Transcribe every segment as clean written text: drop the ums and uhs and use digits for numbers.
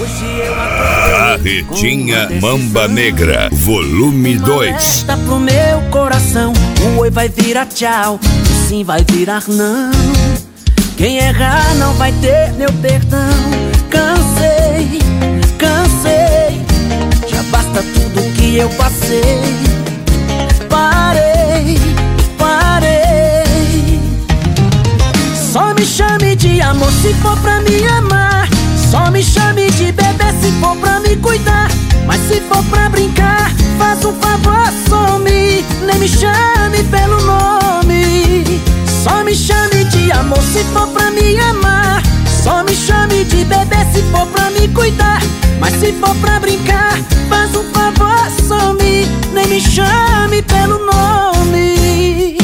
Carretinha Mamba Negra, volume 2. Tá pro meu coração, o oi vai virar tchau, o sim vai virar não. Quem errar não vai ter meu perdão. Cansei, cansei, já basta tudo que eu passei. Parei, parei. Só me chame de amor se for pra me amar. Só me chame de bebê se for pra me cuidar. Mas se for pra brincar, faça um favor, some. Nem me chame pelo nome. Só me chame de amor se for pra me amar. Só me chame de bebê se for pra me cuidar. Mas se for pra brincar, faz um favor, some. Nem me chame pelo nome.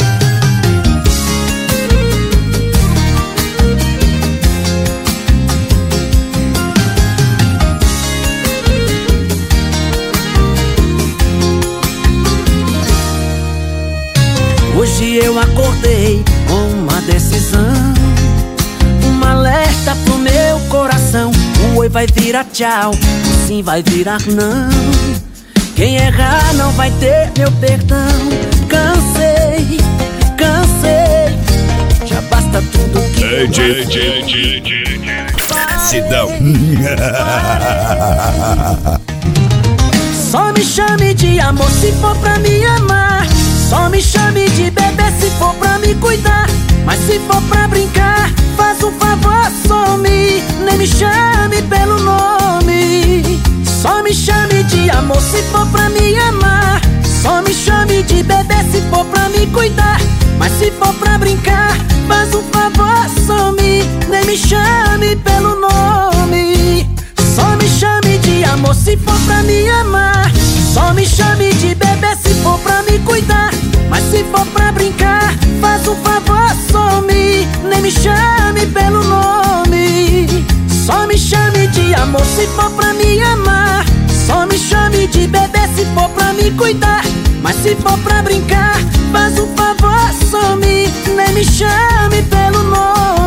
Hoje eu acordei com uma decisão, um alerta pro meu coração. O oi vai virar tchau, o sim vai virar não. Quem errar não vai ter meu perdão. Cansei, cansei, já basta tudo que eu Cidão. Só me chame de amor se for pra me amar. Só me chame de bebê se for pra me cuidar. Mas se for pra brincar, faz um favor, some. Nem me chame pelo nome. Só me chame de amor se for pra me amar. Só me chame de bebê se for pra me cuidar. Mas se for pra brincar, faz um favor, some. Nem me chame pelo nome. Só me chame de amor se for pra me amar. Só me chame de bebê se for pra me cuidar. Mas se for pra brincar, faz um favor, some. Nem me chame pelo nome. Só me chame de amor se for pra me amar. Só me chame de bebê se for pra me cuidar. Mas se for pra brincar, faz um favor, some. Nem me chame pelo nome.